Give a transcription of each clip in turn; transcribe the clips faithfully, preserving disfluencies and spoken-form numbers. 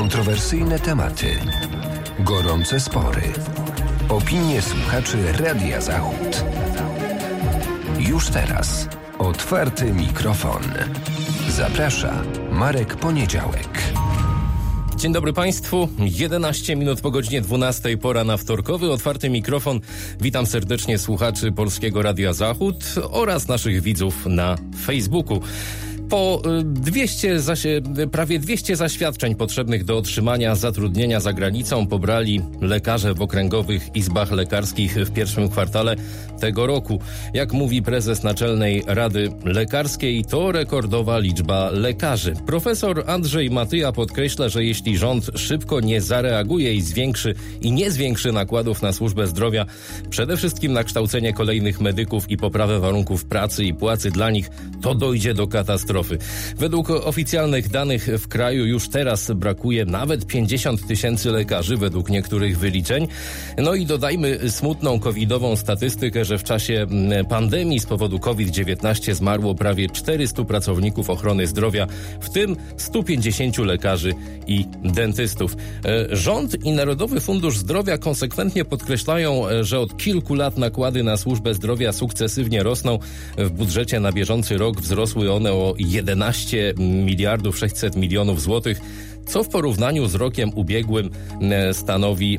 Kontrowersyjne tematy, gorące spory, opinie słuchaczy Radia Zachód. Już teraz otwarty mikrofon. Zaprasza Marek Poniedziałek. Dzień dobry Państwu. jedenaście minut po godzinie dwunastej, pora na wtorkowy otwarty mikrofon. Witam serdecznie słuchaczy Polskiego Radia Zachód oraz naszych widzów na Facebooku. Po dwieście zaś- prawie dwieście zaświadczeń potrzebnych do otrzymania zatrudnienia za granicą pobrali lekarze w okręgowych izbach lekarskich w pierwszym kwartale tego roku. Jak mówi prezes Naczelnej Rady Lekarskiej, to rekordowa liczba lekarzy. Profesor Andrzej Matyja podkreśla, że jeśli rząd szybko nie zareaguje i zwiększy i nie zwiększy nakładów na służbę zdrowia, przede wszystkim na kształcenie kolejnych medyków i poprawę warunków pracy i płacy dla nich, to dojdzie do katastrofy. Według oficjalnych danych w kraju już teraz brakuje nawet pięćdziesiąt tysięcy lekarzy według niektórych wyliczeń. No i dodajmy smutną covidową statystykę, że w czasie pandemii z powodu COVID dziewiętnaście zmarło prawie czterystu pracowników ochrony zdrowia, w tym stu pięćdziesięciu lekarzy i dentystów. Rząd i Narodowy Fundusz Zdrowia konsekwentnie podkreślają, że od kilku lat nakłady na służbę zdrowia sukcesywnie rosną. W budżecie na bieżący rok wzrosły one o jedenaście miliardów sześćset milionów złotych, co w porównaniu z rokiem ubiegłym stanowi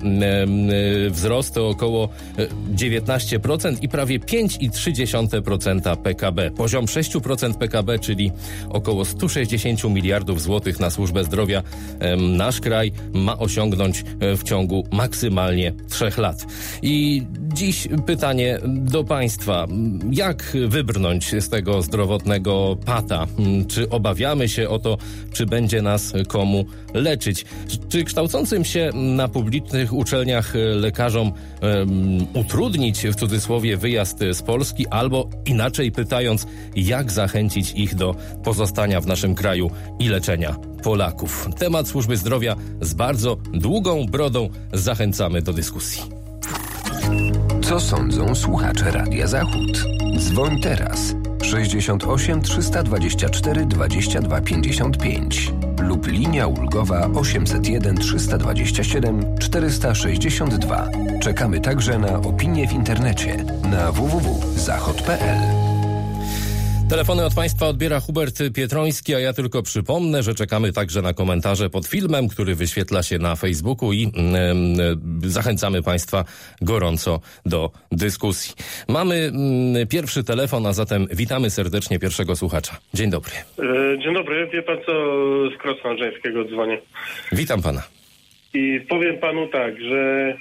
wzrost o około dziewiętnaście procent i prawie pięć przecinek trzy procent P K B. Poziom sześć procent P K B, czyli około sto sześćdziesiąt miliardów złotych na służbę zdrowia, nasz kraj ma osiągnąć w ciągu maksymalnie trzech lat. I dziś pytanie do Państwa. Jak wybrnąć z tego zdrowotnego pata? Czy obawiamy się o to, czy będzie nas komu leczyć? Czy kształcącym się na publicznych uczelniach lekarzom um, utrudnić w cudzysłowie wyjazd z Polski, albo inaczej pytając, jak zachęcić ich do pozostania w naszym kraju i leczenia Polaków? Temat służby zdrowia z bardzo długą brodą. Zachęcamy do dyskusji. Co sądzą słuchacze Radia Zachód? Dzwoń teraz sześćdziesiąt osiem trzysta dwadzieścia cztery dwadzieścia dwa pięćdziesiąt pięć lub linia ulgowa osiemset jeden trzysta dwadzieścia siedem czterysta sześćdziesiąt dwa. Czekamy także na opinie w internecie na w w w kropka zachod kropka p l. Telefony od Państwa odbiera Hubert Pietroński, a ja tylko przypomnę, że czekamy także na komentarze pod filmem, który wyświetla się na Facebooku i yy, zachęcamy Państwa gorąco do dyskusji. Mamy yy, pierwszy telefon, a zatem witamy serdecznie pierwszego słuchacza. Dzień dobry. Dzień dobry. Wie pan co, z Krosna Żeńskiego dzwonię. Witam pana. I powiem panu tak, że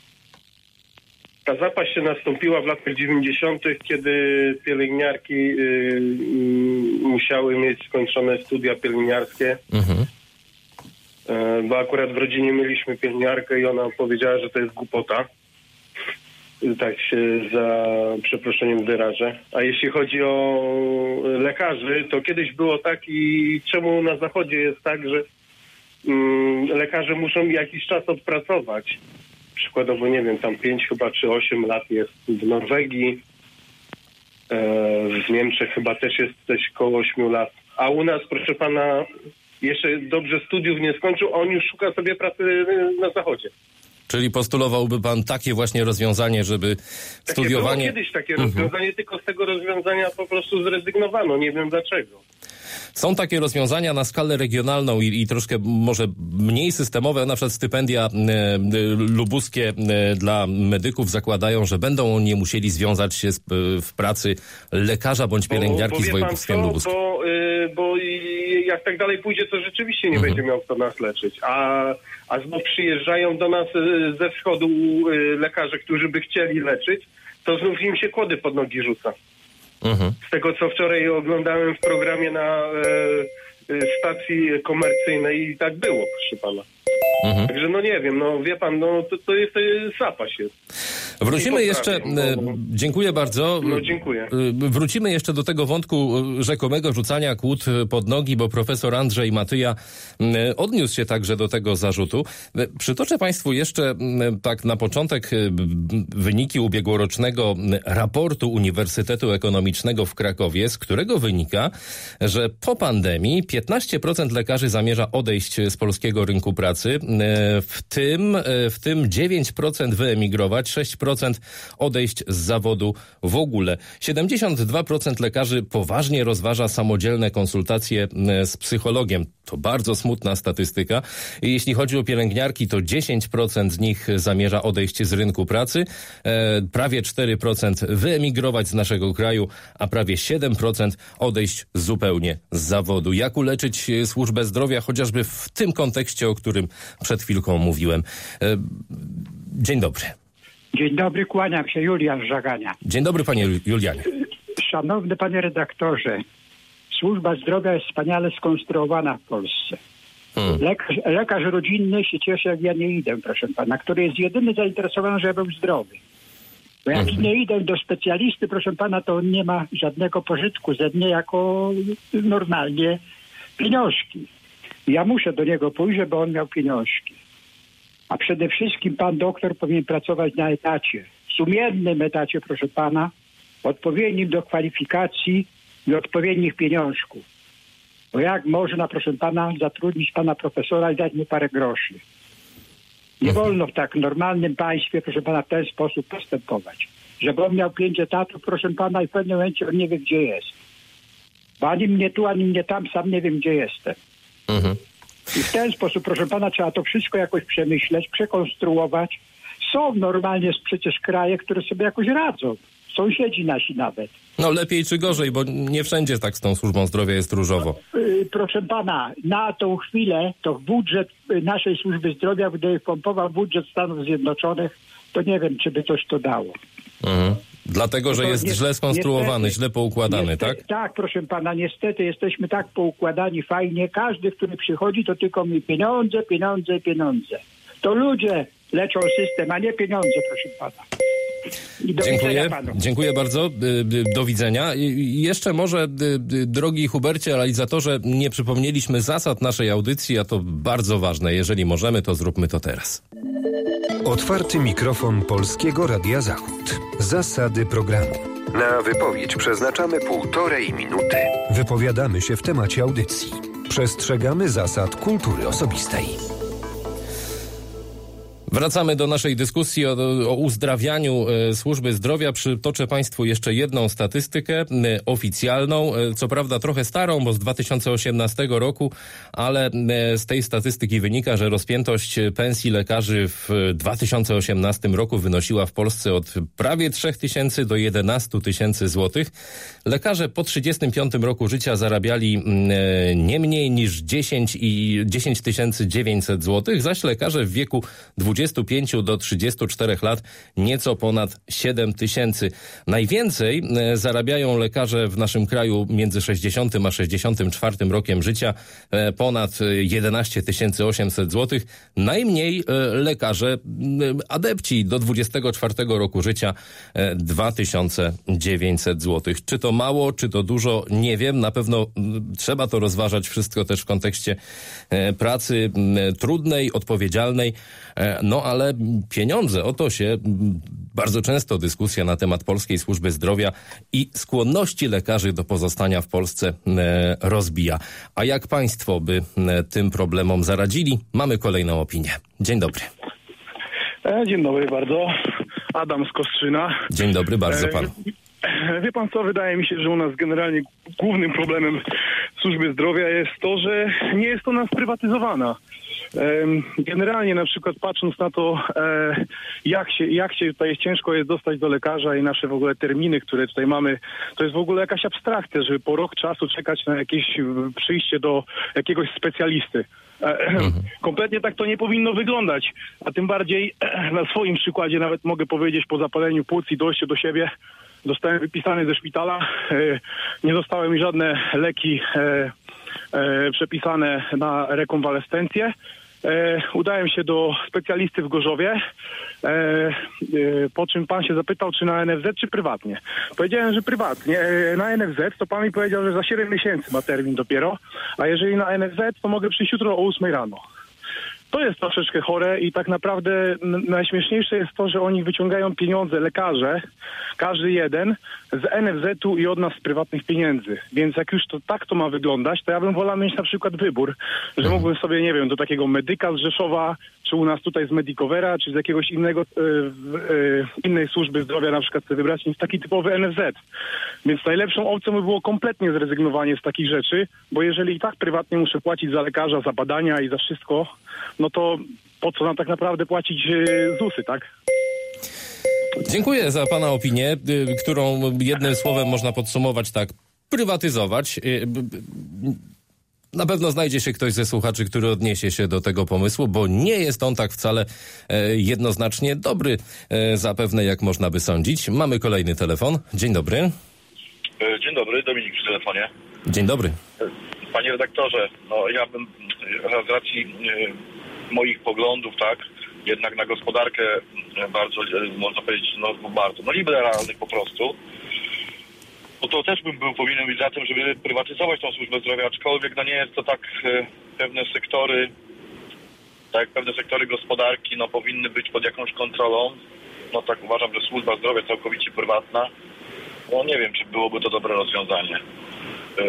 ta zapaść się nastąpiła w latach dziewięćdziesiątych, kiedy pielęgniarki y, y, musiały mieć skończone studia pielęgniarskie. Mhm. Y, bo akurat w rodzinie mieliśmy pielęgniarkę i ona powiedziała, że to jest głupota. Y, tak się za przeproszeniem wyrażę. A jeśli chodzi o lekarzy, to kiedyś było tak i czemu na zachodzie jest tak, że y, lekarze muszą jakiś czas odpracować. Przykładowo, nie wiem, tam pięć chyba czy osiem lat jest w Norwegii, w Niemczech chyba też jest coś koło ośmiu lat. A u nas, proszę pana, jeszcze dobrze studiów nie skończył, a on już szuka sobie pracy na zachodzie. Czyli postulowałby pan takie właśnie rozwiązanie, żeby takie studiowanie... Było kiedyś takie mhm. rozwiązanie, tylko z tego rozwiązania po prostu zrezygnowano, nie wiem dlaczego. Są takie rozwiązania na skalę regionalną i, i troszkę może mniej systemowe, na przykład stypendia e, lubuskie e, dla medyków zakładają, że będą oni musieli związać się z, e, w pracy lekarza bądź pielęgniarki z województwem lubuskim. Bo, y, bo y, jak tak dalej pójdzie, to rzeczywiście nie mhm. będzie miał kto nas leczyć. A, a znów przyjeżdżają do nas y, ze wschodu y, lekarze, którzy by chcieli leczyć, to znów im się kłody pod nogi rzuca. Mhm. Z tego, co wczoraj oglądałem w programie na e, e, stacji komercyjnej i tak było, proszę pana. Mhm. Także no nie wiem, no wie pan, no to, to jest to zapaść jest. Wrócimy jeszcze, bo... dziękuję bardzo. No, dziękuję. Wrócimy jeszcze do tego wątku rzekomego rzucania kłód pod nogi, bo profesor Andrzej Matyja odniósł się także do tego zarzutu. Przytoczę Państwu jeszcze tak na początek wyniki ubiegłorocznego raportu Uniwersytetu Ekonomicznego w Krakowie, z którego wynika, że po pandemii piętnaście procent lekarzy zamierza odejść z polskiego rynku pracy, w tym, w tym dziewięć procent wyemigrować, sześć procent odejść z zawodu w ogóle. siedemdziesiąt dwa procent lekarzy poważnie rozważa samodzielne konsultacje z psychologiem. To bardzo smutna statystyka. I jeśli chodzi o pielęgniarki, to dziesięć procent z nich zamierza odejść z rynku pracy, e, prawie cztery procent wyemigrować z naszego kraju, a prawie siedem procent odejść zupełnie z zawodu. Jak uleczyć służbę zdrowia, chociażby w tym kontekście, o którym przed chwilką mówiłem. E, dzień dobry. Dzień dobry, kłaniam się, Julian z Żagania. Dzień dobry, panie Julianie. Szanowny panie redaktorze, służba zdrowia jest wspaniale skonstruowana w Polsce. Hmm. Lekarz, lekarz rodzinny się cieszy, jak ja nie idę, proszę pana, który jest jedyny zainteresowany, żeby był zdrowy. Bo jak hmm. nie idę do specjalisty, proszę pana, to on nie ma żadnego pożytku ze mnie jako normalnie pieniążki. Ja muszę do niego pójść, żeby on miał pieniążki. A przede wszystkim pan doktor powinien pracować na etacie, sumiennym etacie, proszę pana, odpowiednim do kwalifikacji i odpowiednich pieniążków. Bo jak można, proszę pana, zatrudnić pana profesora i dać mu parę groszy? Nie wolno w tak normalnym państwie, proszę pana, w ten sposób postępować. Żeby on miał pięć etatów, proszę pana, i w pewnym momencie on nie wie, gdzie jest. Bo ani mnie tu, ani mnie tam, sam nie wiem, gdzie jestem. Mhm. I w ten sposób, proszę pana, trzeba to wszystko jakoś przemyśleć, przekonstruować. Są normalnie przecież kraje, które sobie jakoś radzą. Sąsiedzi nasi nawet. No lepiej czy gorzej, bo nie wszędzie tak z tą służbą zdrowia jest różowo. Proszę pana, na tą chwilę to budżet naszej służby zdrowia, gdyby pompował budżet Stanów Zjednoczonych, to nie wiem, czy by coś to dało. Mhm. Dlatego, że jest nie, źle skonstruowany, niestety, źle poukładany, niestety, tak? Tak, proszę pana, niestety jesteśmy tak poukładani fajnie. Każdy, który przychodzi, to tylko mi pieniądze, pieniądze, pieniądze. To ludzie leczą system, a nie pieniądze, proszę pana. I do Dziękuję, dziękuję bardzo. Do widzenia. I jeszcze może, drogi Hubercie, realizatorze, nie przypomnieliśmy zasad naszej audycji, a to bardzo ważne. Jeżeli możemy, to zróbmy to teraz. Otwarty mikrofon Polskiego Radia Zachód. Zasady programu. Na wypowiedź przeznaczamy półtorej minuty. Wypowiadamy się w temacie audycji. Przestrzegamy zasad kultury osobistej. Wracamy do naszej dyskusji o, o uzdrawianiu e, służby zdrowia. Przytoczę Państwu jeszcze jedną statystykę e, oficjalną, e, co prawda trochę starą, bo z dwa tysiące osiemnastego roku, ale e, z tej statystyki wynika, że rozpiętość pensji lekarzy w dwa tysiące osiemnastym roku wynosiła w Polsce od prawie trzy tysiące do jedenaście tysięcy złotych. Lekarze po trzydziestym piątym roku życia zarabiali e, nie mniej niż dziesięć tysięcy dziewięćset złotych, zaś lekarze w wieku dwudziestu pięciu do trzydziestu czterech lat nieco ponad siedem tysięcy. Najwięcej e, zarabiają lekarze w naszym kraju między sześćdziesiątym a sześćdziesiątym czwartym rokiem życia, e, ponad jedenaście tysięcy osiemset złotych. Najmniej e, lekarze e, adepci do dwudziestego czwartego roku życia e, dwa tysiące dziewięćset złotych. Czy to mało, czy to dużo, nie wiem. Na pewno m, trzeba to rozważać wszystko też w kontekście e, pracy m, trudnej, odpowiedzialnej. E, No ale pieniądze, o to się bardzo często dyskusja na temat polskiej służby zdrowia i skłonności lekarzy do pozostania w Polsce e, rozbija. A jak państwo by e, tym problemom zaradzili? Mamy kolejną opinię. Dzień dobry. Dzień dobry bardzo. Adam z Kostrzyna. Dzień dobry bardzo panu. E, wie pan co, wydaje mi się, że u nas generalnie głównym problemem służby zdrowia jest to, że nie jest ona sprywatyzowana. Generalnie na przykład patrząc na to, jak się, jak się tutaj ciężko jest dostać do lekarza i nasze w ogóle terminy, które tutaj mamy, to jest w ogóle jakaś abstrakcja, żeby po rok czasu czekać na jakieś przyjście do jakiegoś specjalisty. Mhm. Kompletnie tak to nie powinno wyglądać, a tym bardziej na swoim przykładzie nawet mogę powiedzieć, po zapaleniu płuc i dojściu do siebie zostałem wypisany ze szpitala, nie zostały mi żadne leki przepisane na rekonwalescencję. E, udałem się do specjalisty w Gorzowie, e, e, po czym pan się zapytał, czy na N F Z, czy prywatnie. Powiedziałem, że prywatnie. E, na N F Z to pan mi powiedział, że za siedem miesięcy ma termin dopiero, a jeżeli na N F Z, to mogę przyjść jutro o ósmej rano. To jest troszeczkę chore i tak naprawdę n- najśmieszniejsze jest to, że oni wyciągają pieniądze, lekarze, każdy jeden, z N F Z-u i od nas z prywatnych pieniędzy. Więc jak już to tak to ma wyglądać, to ja bym wolał mieć na przykład wybór, że mógłbym sobie, nie wiem, do takiego medyka z Rzeszowa, czy u nas tutaj z Medicovera, czy z jakiegoś innego, y, y, innej służby zdrowia na przykład sobie wybrać niż taki typowy N F Z. Więc najlepszą opcją by było kompletnie zrezygnowanie z takich rzeczy, bo jeżeli i tak prywatnie muszę płacić za lekarza, za badania i za wszystko, no to po co nam tak naprawdę płacić y, ZUS-y, tak? Dziękuję za pana opinię, y, którą jednym słowem można podsumować tak, prywatyzować. Y, Na pewno znajdzie się ktoś ze słuchaczy, który odniesie się do tego pomysłu, bo nie jest on tak wcale e, jednoznacznie dobry, e, zapewne jak można by sądzić. Mamy kolejny telefon. Dzień dobry. Dzień dobry, Dominik przy telefonie. Dzień dobry. Panie redaktorze, no ja bym z racji e, moich poglądów, tak, jednak na gospodarkę bardzo, można powiedzieć, no bardzo, no liberalnych po prostu, no to też bym był powinien być za tym, żeby prywatyzować tą służbę zdrowia, aczkolwiek no nie jest to tak, e, pewne sektory, tak jak pewne sektory gospodarki, no powinny być pod jakąś kontrolą. No tak uważam, że służba zdrowia całkowicie prywatna, no nie wiem, czy byłoby to dobre rozwiązanie. E,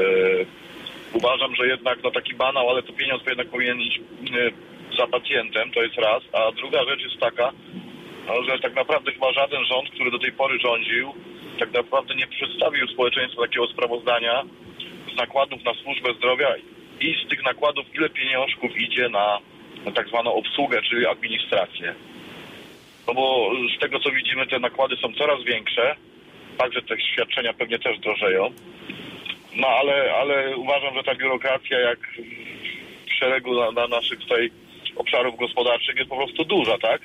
uważam, że jednak no taki banał, ale to pieniądz jednak powinien iść e, za pacjentem, to jest raz, a druga rzecz jest taka, no, że tak naprawdę chyba żaden rząd, który do tej pory rządził, tak naprawdę nie przedstawił społeczeństwu takiego sprawozdania z nakładów na służbę zdrowia i z tych nakładów ile pieniążków idzie na, na tak zwaną obsługę, czyli administrację. No bo z tego co widzimy, te nakłady są coraz większe, także te świadczenia pewnie też drożeją. No ale, ale uważam, że ta biurokracja jak w szeregu na, na naszych tutaj obszarów gospodarczych jest po prostu duża, tak?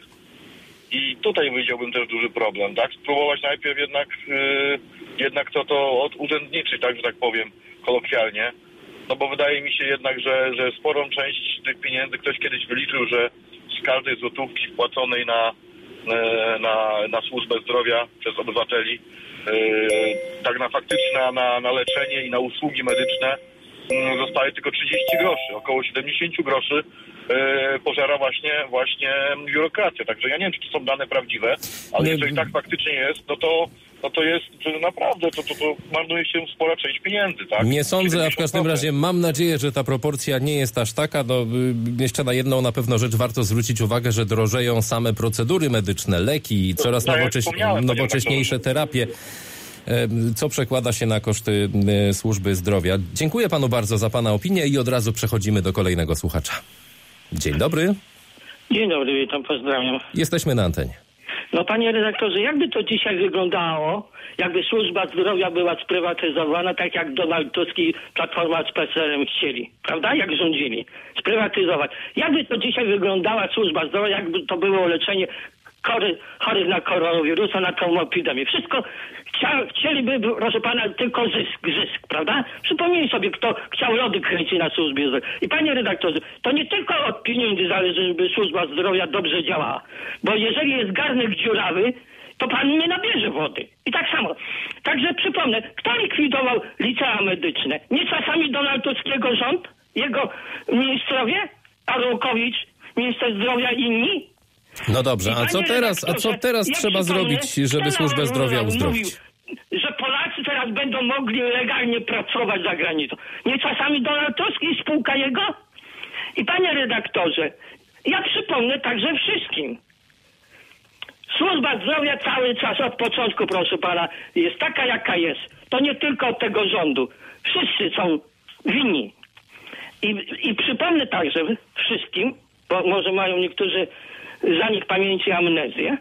I tutaj widziałbym też duży problem, tak? Spróbować najpierw jednak yy, jednak to, to odurzędniczyć, tak, że tak powiem, kolokwialnie. No bo wydaje mi się jednak, że, że sporą część tych pieniędzy ktoś kiedyś wyliczył, że z każdej złotówki wpłaconej na, na, na służbę zdrowia przez obywateli, yy, tak na faktycznie na, na, na leczenie i na usługi medyczne yy, zostaje tylko trzydzieści groszy, około siedemdziesiąt groszy. Yy, pożera właśnie właśnie biurokracja. Także ja nie wiem, czy to są dane prawdziwe, ale nie, jeżeli tak faktycznie jest, no to, no to jest to naprawdę, to, to, to marnuje się spora część pieniędzy, tak? Nie sądzę, a w każdym razie mam nadzieję, że ta proporcja nie jest aż taka. No, jeszcze na jedną na pewno rzecz warto zwrócić uwagę, że drożeją same procedury medyczne, leki i coraz no, nowocześ... nowocześniejsze terapie, co przekłada się na koszty służby zdrowia. Dziękuję panu bardzo za pana opinię i od razu przechodzimy do kolejnego słuchacza. Dzień dobry. Dzień dobry, witam, pozdrawiam. Jesteśmy na antenie. No panie redaktorze, jakby to dzisiaj wyglądało, jakby służba zdrowia była sprywatyzowana, tak jak Donald Tusk i Platforma z P S L-em chcieli, prawda? Jak rządzili. Sprywatyzować. Jakby to dzisiaj wyglądała służba zdrowia, jakby to było leczenie chory, chorych na koronawirusa, na tą epidemię. Wszystko chcia, chcieliby, proszę pana, tylko zysk, zysk, prawda? Przypomnij sobie, kto chciał lody kręcić na służbie zdrowia. I panie redaktorze, to nie tylko od pieniędzy zależy, żeby służba zdrowia dobrze działała. Bo jeżeli jest garnek dziurawy, to pan nie nabierze wody. I tak samo. Także przypomnę, kto likwidował licea medyczne? Nie czasami Donald Tuskiego rząd? Jego ministrowie? Arłukowicz, minister zdrowia i inni? No dobrze, a co teraz, a co teraz ja trzeba zrobić, żeby służbę zdrowia uzdrowić? Mówił, że Polacy teraz będą mogli legalnie pracować za granicą. Nie czasami Donald Tusk i spółka jego? I panie redaktorze, ja przypomnę także wszystkim. Służba zdrowia cały czas od początku, proszę pana, jest taka jaka jest. To nie tylko od tego rządu. Wszyscy są winni. I, i przypomnę także wszystkim, bo może mają niektórzy zanik pamięci amnezję.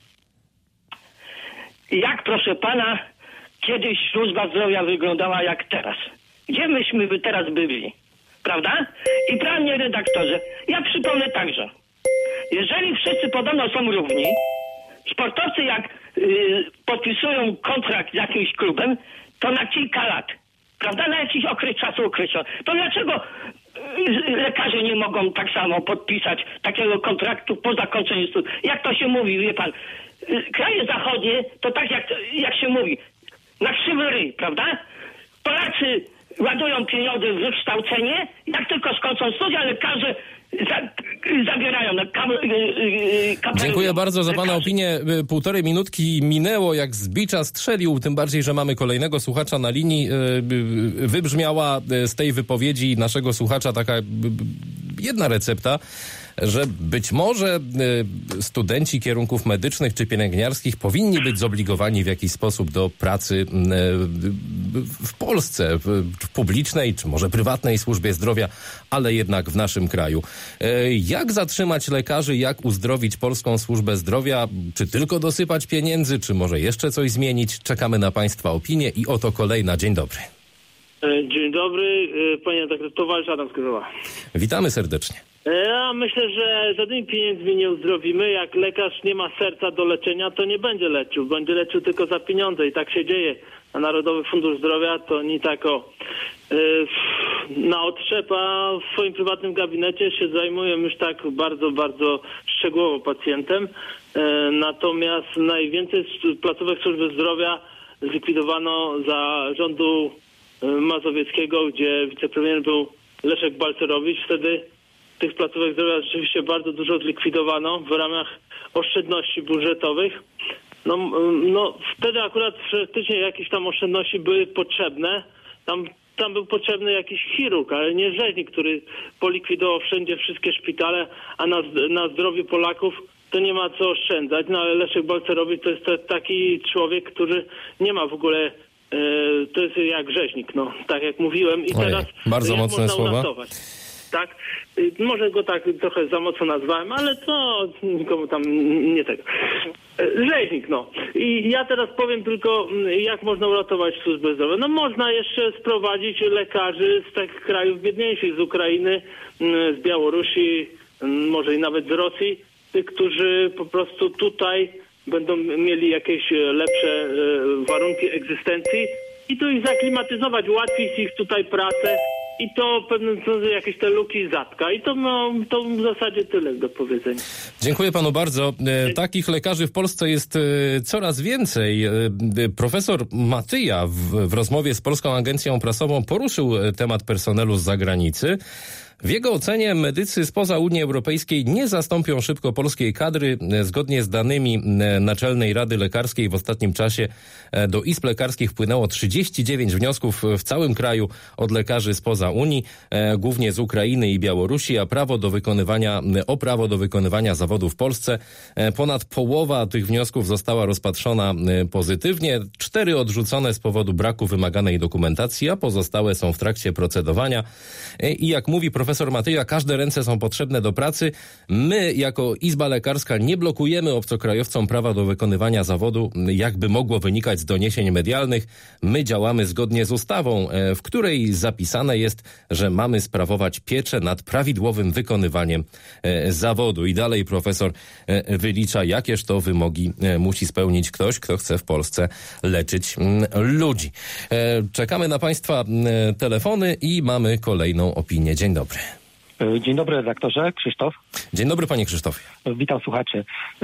Jak, proszę pana, kiedyś służba zdrowia wyglądała jak teraz? Gdzie myśmy by teraz byli? Prawda? I panie redaktorze, ja przypomnę także, jeżeli wszyscy podobno są równi, sportowcy jak yy, podpisują kontrakt z jakimś klubem, to na kilka lat, prawda? Na jakiś okres czasu określony. To dlaczego lekarze nie mogą tak samo podpisać takiego kontraktu po zakończeniu studiów. Jak to się mówi, wie pan, kraje zachodnie to tak jak, jak się mówi, na krzywy ryj, prawda? Polacy ładują pieniądze w wykształcenie, jak tylko skończą studia, lekarze za, zabierają na kam, kapelusz. Dziękuję bardzo za pana opinię. Półtorej minutki minęło, jak z bicza strzelił, tym bardziej, że mamy kolejnego słuchacza na linii. Wybrzmiała z tej wypowiedzi naszego słuchacza taka jedna recepta, że być może studenci kierunków medycznych czy pielęgniarskich powinni być zobligowani w jakiś sposób do pracy w Polsce, w publicznej czy może prywatnej służbie zdrowia, ale jednak w naszym kraju. Jak zatrzymać lekarzy, jak uzdrowić polską służbę zdrowia? Czy tylko dosypać pieniędzy, czy może jeszcze coś zmienić? Czekamy na państwa opinię i oto kolejna. Dzień dobry. Dzień dobry, panie redaktor, towarzysz Adam Skrzyżowa. Witamy serdecznie. Ja myślę, że żadnymi pieniędzmi nie uzdrowimy. Jak lekarz nie ma serca do leczenia, to nie będzie leczył. Będzie leczył tylko za pieniądze i tak się dzieje. A Narodowy Fundusz Zdrowia to nie tak o yy, na otrzep, a w swoim prywatnym gabinecie się zajmują już tak bardzo, bardzo szczegółowo pacjentem. Yy, natomiast najwięcej placówek służby zdrowia zlikwidowano za rządu mazowieckiego, gdzie wicepremierem był Leszek Balcerowicz. Wtedy tych placówek zdrowia rzeczywiście bardzo dużo zlikwidowano w ramach oszczędności budżetowych. No, no wtedy akurat faktycznie jakieś tam oszczędności były potrzebne. Tam, tam był potrzebny jakiś chirurg, ale nie rzeźnik, który polikwidował wszędzie wszystkie szpitale, a na, na zdrowiu Polaków to nie ma co oszczędzać. No ale Leszek Balcerowicz to jest to taki człowiek, który nie ma w ogóle, yy, to jest jak rzeźnik, no tak jak mówiłem. I Ojej, teraz bardzo jak mocne można słowa. uratować? Tak, może go tak trochę za mocno nazwałem, ale to nikomu tam nie tego. Rzeźnik, no. I ja teraz powiem tylko, jak można uratować służbę zdrowia. No można jeszcze sprowadzić lekarzy z takich krajów biedniejszych, z Ukrainy, z Białorusi, może i nawet z Rosji, tych, którzy po prostu tutaj będą mieli jakieś lepsze warunki egzystencji i tu ich zaklimatyzować, ułatwić ich tutaj pracę. I to pewnie jakieś te luki zatka. I to, no, to w zasadzie tyle do powiedzenia. Dziękuję panu bardzo. E, takich lekarzy w Polsce jest e, coraz więcej. E, profesor Matyja w, w rozmowie z Polską Agencją Prasową poruszył temat personelu z zagranicy. W jego ocenie medycy spoza Unii Europejskiej nie zastąpią szybko polskiej kadry. Zgodnie z danymi Naczelnej Rady Lekarskiej w ostatnim czasie do izb lekarskich wpłynęło trzydzieści dziewięć wniosków w całym kraju od lekarzy spoza Unii, głównie z Ukrainy i Białorusi, a prawo do wykonywania, o prawo do wykonywania zawodu w Polsce. Ponad połowa tych wniosków została rozpatrzona pozytywnie, cztery odrzucone z powodu braku wymaganej dokumentacji, a pozostałe są w trakcie procedowania. I jak mówi profesor Profesor Matyja, każde ręce są potrzebne do pracy. My, jako Izba Lekarska, nie blokujemy obcokrajowcom prawa do wykonywania zawodu, jakby mogło wynikać z doniesień medialnych. My działamy zgodnie z ustawą, w której zapisane jest, że mamy sprawować pieczę nad prawidłowym wykonywaniem zawodu. I dalej profesor wylicza, jakież to wymogi musi spełnić ktoś, kto chce w Polsce leczyć ludzi. Czekamy na państwa telefony i mamy kolejną opinię. Dzień dobry. Dzień dobry redaktorze, Krzysztof. Dzień dobry panie Krzysztofie. Witam słuchaczy.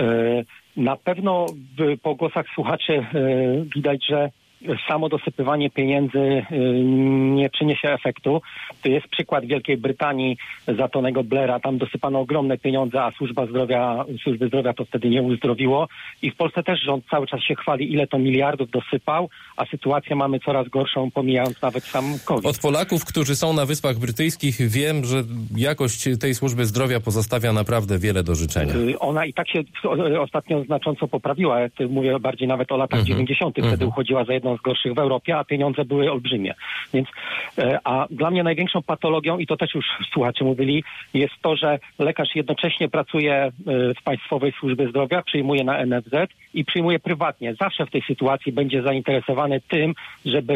Na pewno po głosach słuchaczy widać, że samo dosypywanie pieniędzy nie przyniesie efektu. To jest przykład Wielkiej Brytanii za Tonego Blaira. Tam dosypano ogromne pieniądze, a służba zdrowia, służby zdrowia to wtedy nie uzdrowiło. I w Polsce też rząd cały czas się chwali, ile to miliardów dosypał, a sytuację mamy coraz gorszą, pomijając nawet sam COVID. Od Polaków, którzy są na Wyspach Brytyjskich, wiem, że jakość tej służby zdrowia pozostawia naprawdę wiele do życzenia. Ona i tak się ostatnio znacząco poprawiła. Ja mówię bardziej nawet o latach dziewięćdziesiątych. Wtedy uchodziła za jedną z gorszych w Europie, a pieniądze były olbrzymie. Więc, a dla mnie największą patologią, i to też już słuchacze mówili, jest to, że lekarz jednocześnie pracuje w Państwowej Służbie Zdrowia, przyjmuje na N F Z i przyjmuje prywatnie. Zawsze w tej sytuacji będzie zainteresowany tym, żeby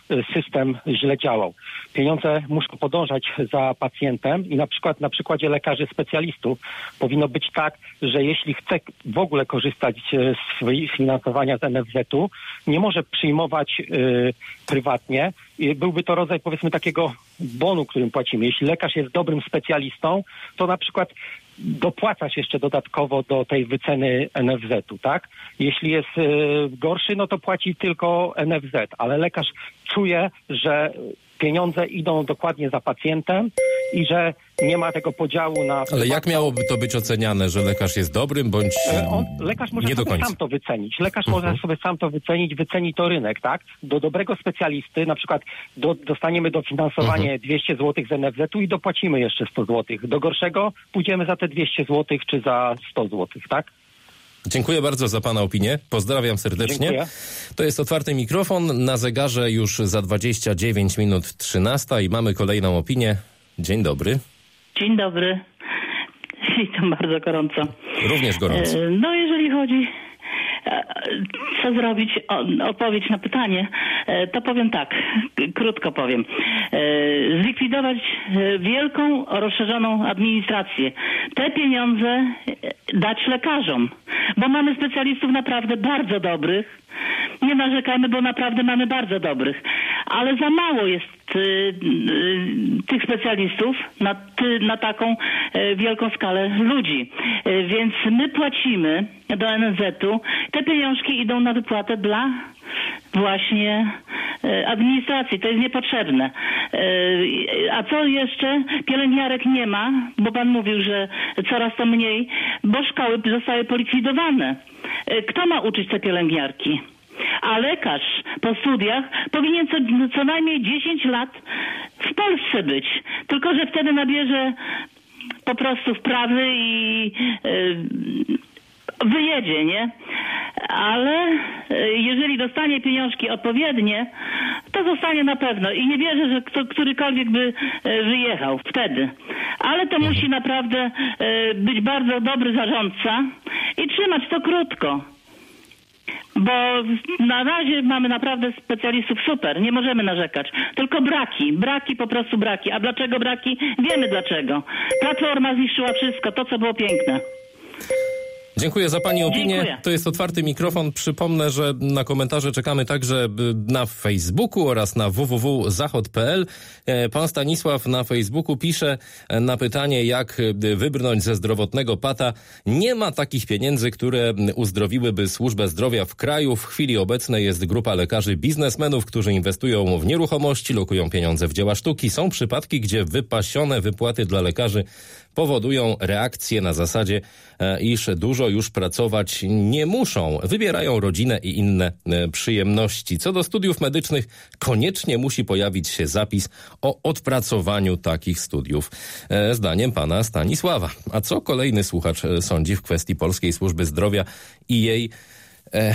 system źle działał. Pieniądze muszą podążać za pacjentem i na przykład na przykładzie lekarzy specjalistów powinno być tak, że jeśli chce w ogóle korzystać z finansowania z N F Z-u, nie może przyjmować y, prywatnie. I byłby to rodzaj, powiedzmy, takiego bonu, którym płacimy. Jeśli lekarz jest dobrym specjalistą, to na przykład dopłacasz jeszcze dodatkowo do tej wyceny N F Z-u, tak? Jeśli jest y, gorszy, no to płaci tylko N F Z, ale lekarz czuje, że pieniądze idą dokładnie za pacjentem i że nie ma tego podziału na... Ale jak miałoby to być oceniane, że lekarz jest dobrym bądź On, lekarz może nie do sobie końca sam to wycenić. Lekarz uh-huh. może sobie sam to wycenić, wyceni to rynek, tak? Do dobrego specjalisty, na przykład do, dostaniemy dofinansowanie uh-huh. dwieście złotych z N F Z-u i dopłacimy jeszcze sto złotych. Do gorszego pójdziemy za te dwieście złotych czy za sto złotych, tak? Dziękuję bardzo za pana opinię. Pozdrawiam serdecznie. Dziękuję. To jest Otwarty Mikrofon. Na zegarze już za dwadzieścia dziewięć minut trzynasta i mamy kolejną opinię. Dzień dobry. Dzień dobry. Witam bardzo gorąco. Również gorąco. No jeżeli chodzi, co zrobić, o, odpowiedź na pytanie, to powiem tak, krótko powiem. Zlikwidować wielką, rozszerzoną administrację. Te pieniądze dać lekarzom, bo mamy specjalistów naprawdę bardzo dobrych. Nie narzekajmy, bo naprawdę mamy bardzo dobrych. Ale za mało jest y, y, tych specjalistów na, ty, na taką y, wielką skalę ludzi. Y, więc my płacimy do N F Z-u. Te pieniążki idą na wypłatę dla właśnie y, administracji. To jest niepotrzebne. Y, a co jeszcze? Pielęgniarek nie ma, bo pan mówił, że coraz to mniej, bo szkoły zostały polikwidowane. Y, kto ma uczyć te pielęgniarki? A lekarz po studiach powinien co, co najmniej dziesięć lat w Polsce być. Tylko że wtedy nabierze po prostu wprawy i yy, wyjedzie, nie? Ale yy, jeżeli dostanie pieniążki odpowiednie, to zostanie na pewno. I nie wierzę, że kto, którykolwiek by yy, wyjechał wtedy. Ale to musi naprawdę yy, być bardzo dobry zarządca i trzymać to krótko. Bo na razie mamy naprawdę specjalistów super, nie możemy narzekać. Tylko braki, braki, po prostu braki. A dlaczego braki? Wiemy dlaczego. Platforma zniszczyła wszystko, to co było piękne. Dziękuję za pani opinię. Dziękuję. To jest Otwarty Mikrofon. Przypomnę, że na komentarze czekamy także na Facebooku oraz na w w w kropka zachod kropka p l. Pan Stanisław na Facebooku pisze na pytanie, jak wybrnąć ze zdrowotnego pata. Nie ma takich pieniędzy, które uzdrowiłyby służbę zdrowia w kraju. W chwili obecnej jest grupa lekarzy biznesmenów, którzy inwestują w nieruchomości, lokują pieniądze w dzieła sztuki. Są przypadki, gdzie wypasione wypłaty dla lekarzy powodują reakcje na zasadzie, iż dużo już pracować nie muszą. Wybierają rodzinę i inne przyjemności. Co do studiów medycznych, koniecznie musi pojawić się zapis o odpracowaniu takich studiów. Zdaniem pana Stanisława. A co kolejny słuchacz sądzi w kwestii polskiej służby zdrowia i jej e,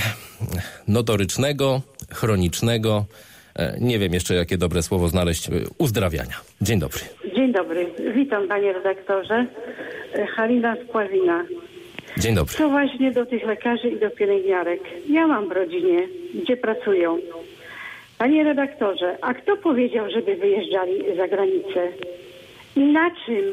notorycznego, chronicznego, e, nie wiem jeszcze jakie dobre słowo znaleźć, uzdrawiania. Dzień dobry. Dzień dobry. Witam panie redaktorze. Halina z Pławina. Dzień dobry. To właśnie do tych lekarzy i do pielęgniarek. Ja mam w rodzinie, gdzie pracują. Panie redaktorze, a kto powiedział, żeby wyjeżdżali za granicę? I na czym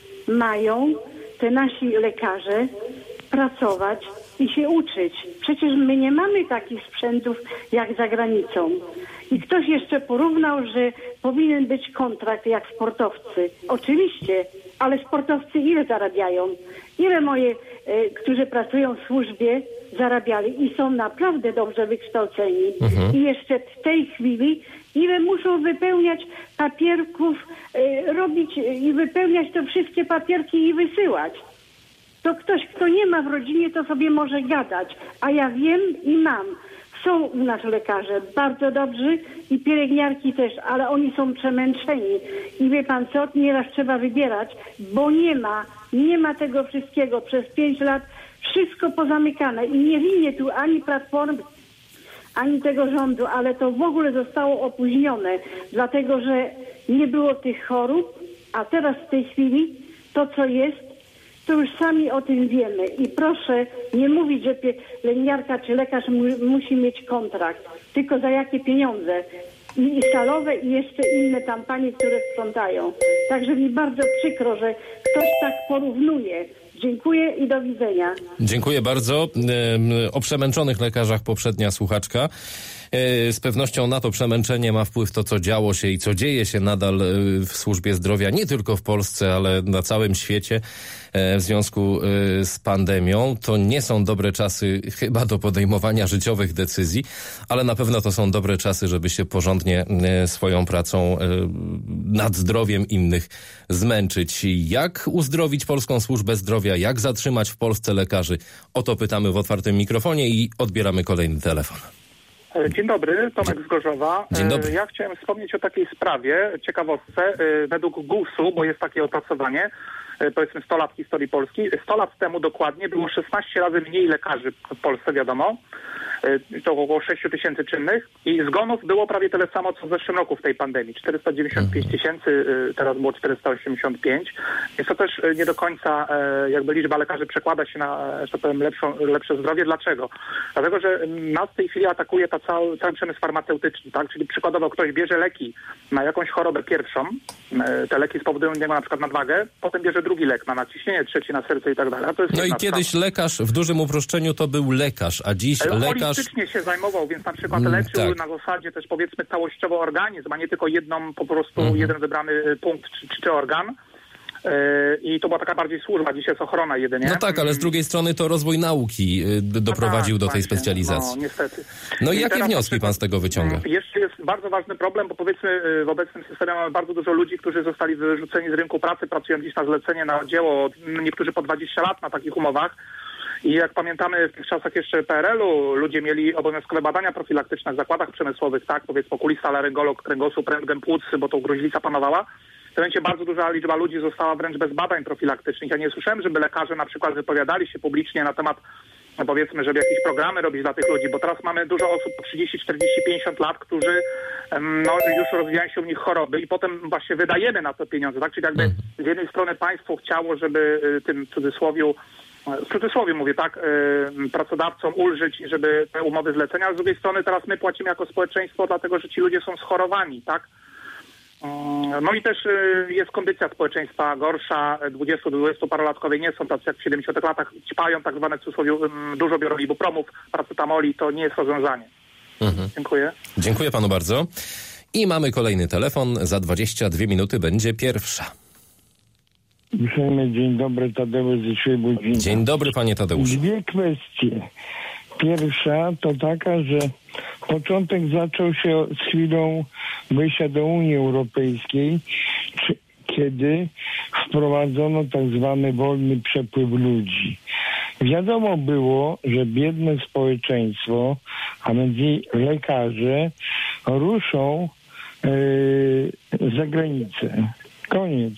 mają te nasi lekarze pracować i się uczyć? Przecież my nie mamy takich sprzętów jak za granicą. I ktoś jeszcze porównał, że powinien być kontrakt jak sportowcy. Oczywiście, ale sportowcy ile zarabiają? Ile moje, e, którzy pracują w służbie, zarabiali i są naprawdę dobrze wykształceni. Mhm. I jeszcze w tej chwili ile muszą wypełniać papierków, e, robić i wypełniać te wszystkie papierki i wysyłać. To ktoś, kto nie ma w rodzinie, to sobie może gadać. A ja wiem i mam. Są u nas lekarze bardzo dobrzy i pielęgniarki też, ale oni są przemęczeni. I wie pan co, nieraz trzeba wybierać, bo nie ma, nie ma tego wszystkiego. Przez pięć lat wszystko pozamykane i nie winię tu ani Platformy, ani tego rządu, ale to w ogóle zostało opóźnione, dlatego że nie było tych chorób, a teraz w tej chwili to, co jest, to już sami o tym wiemy. I proszę nie mówić, że pielęgniarka czy lekarz mu, musi mieć kontrakt. Tylko za jakie pieniądze? i salowe i jeszcze inne tam panie, które sprzątają. Także mi bardzo przykro, że ktoś tak porównuje. Dziękuję i do widzenia. Dziękuję bardzo. O przemęczonych lekarzach poprzednia słuchaczka. Z pewnością na to przemęczenie ma wpływ to, co działo się i co dzieje się nadal w służbie zdrowia, nie tylko w Polsce, ale na całym świecie w związku z pandemią. To nie są dobre czasy chyba do podejmowania życiowych decyzji, ale na pewno to są dobre czasy, żeby się porządnie swoją pracą nad zdrowiem innych zmęczyć. Jak uzdrowić polską służbę zdrowia? Jak zatrzymać w Polsce lekarzy? O to pytamy w otwartym mikrofonie i odbieramy kolejny telefon. Dzień dobry, Tomek z Gorzowa. Dzień dobry. Ja chciałem wspomnieć o takiej sprawie, ciekawostce. Według gusu, bo jest takie opracowanie, powiedzmy sto lat historii Polski, sto lat temu dokładnie było szesnaście razy mniej lekarzy w Polsce, wiadomo. To około sześć tysięcy czynnych i zgonów było prawie tyle samo, co w zeszłym roku w tej pandemii. czterysta dziewięćdziesiąt pięć tysięcy, teraz było czterysta osiemdziesiąt pięć. Jest to też nie do końca jakby liczba lekarzy przekłada się na, że tak powiem, lepszą, lepsze zdrowie. Dlaczego? Dlatego, że nas w tej chwili atakuje ta cały, cały przemysł farmaceutyczny, tak? Czyli przykładowo ktoś bierze leki na jakąś chorobę pierwszą, te leki spowodują u niego na przykład nadwagę, potem bierze drugi lek na naciśnienie, trzeci na serce i tak dalej. No i kiedyś sprawa. Lekarz, w dużym uproszczeniu to był lekarz, a dziś Ale lekarz... holistycznie się zajmował, więc na przykład leczył mm, tak. na zasadzie też powiedzmy całościowo organizm, a nie tylko jedną po prostu mm-hmm. jeden wybrany punkt czy, czy, czy organ. Yy, I to była taka bardziej służba, dzisiaj jest ochrona jedynie. No tak, ale z drugiej strony to rozwój nauki yy, doprowadził no tak, do tej właśnie, specjalizacji. No niestety. No i, I jakie wnioski pan z tego wyciąga? Jeszcze jest bardzo ważny problem, bo powiedzmy w obecnym systemie mamy bardzo dużo ludzi, którzy zostali wyrzuceni z rynku pracy, pracują dziś na zlecenie, na dzieło, niektórzy po dwadzieścia lat na takich umowach. I jak pamiętamy, w tych czasach jeszcze P R L-u ludzie mieli obowiązkowe badania profilaktyczne w zakładach przemysłowych, tak, powiedzmy okulista, laryngolog, kręgosłup, rentgen płuc, bo to gruźlica panowała. W tym momencie bardzo duża liczba ludzi została wręcz bez badań profilaktycznych. Ja nie słyszałem, żeby lekarze na przykład wypowiadali się publicznie na temat, no powiedzmy, żeby jakieś programy robić dla tych ludzi, bo teraz mamy dużo osób po trzydzieści, czterdzieści, pięćdziesiąt lat, którzy no, już rozwijają się u nich choroby i potem właśnie wydajemy na to pieniądze, tak? Czyli jakby z jednej strony państwo chciało, żeby tym w cudzysłowie w cudzysłowie mówię, tak, yy, pracodawcom ulżyć, żeby te umowy zlecenia, a z drugiej strony teraz my płacimy jako społeczeństwo, dlatego że ci ludzie są schorowani, tak. Yy, no i też yy, jest kondycja społeczeństwa gorsza, dwudziestu do dwudziestoparolatkowie nie są tacy jak w siedemdziesiątych latach, ćpają tak zwane w cudzysłowie, yy, dużo biorą ibupromów, paracetamoli, to nie jest rozwiązanie. Mhm. Dziękuję. Dziękuję panu bardzo. I mamy kolejny telefon, za dwadzieścia dwie minuty będzie pierwsza. Uprzejmy dzień dobry, Tadeusz ze Świebodzina. Dzień dobry, panie Tadeuszu. Dwie kwestie. Pierwsza to taka, że początek zaczął się z chwilą wejścia do Unii Europejskiej, czy, kiedy wprowadzono tak zwany wolny przepływ ludzi. Wiadomo było, że biedne społeczeństwo, a między lekarze, ruszą yy, za granicę. Koniec.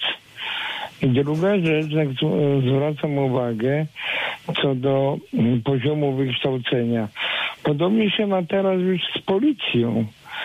I druga rzecz, jak zwracam uwagę, co do poziomu wykształcenia. Podobnie się ma teraz już z policją.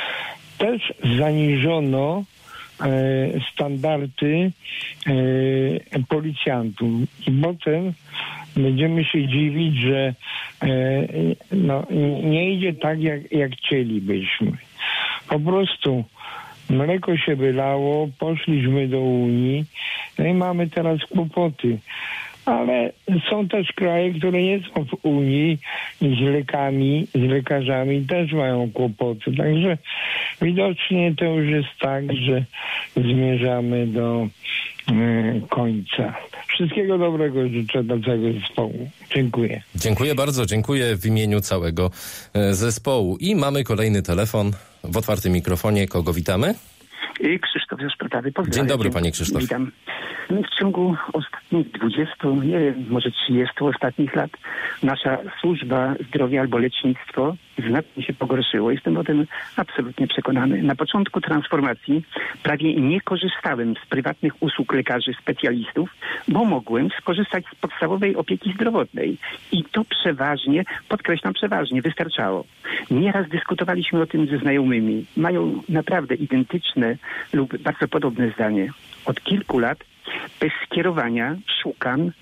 Też zaniżono e, standardy e, policjantów. I potem będziemy się dziwić, że e, no, nie idzie tak, jak, jak chcielibyśmy. Po prostu mleko się wylało, poszliśmy do Unii, no i mamy teraz kłopoty. Ale są też kraje, które nie są w Unii i z lekami, z lekarzami też mają kłopoty. Także widocznie to już jest tak, że zmierzamy do y, końca. Wszystkiego dobrego życzę dla całego zespołu. Dziękuję. Dziękuję bardzo, dziękuję w imieniu całego y, zespołu. I mamy kolejny telefon w otwartym mikrofonie. Kogo witamy? I Krzysztof ze Szprotawy. Pozdrawiam. Dzień dobry, panie Krzysztof. Witam. W ciągu ostatnich dwudziestu, nie wiem, może trzydziestu ostatnich lat nasza służba zdrowia albo lecznictwo znacznie się pogorszyło. Jestem o tym absolutnie przekonany. Na początku transformacji prawie nie korzystałem z prywatnych usług lekarzy specjalistów, bo mogłem skorzystać z podstawowej opieki zdrowotnej. I to przeważnie, podkreślam przeważnie, wystarczało. Nieraz dyskutowaliśmy o tym ze znajomymi. Mają naprawdę identyczne lub bardzo podobne zdanie. Od kilku lat bez skierowania szukam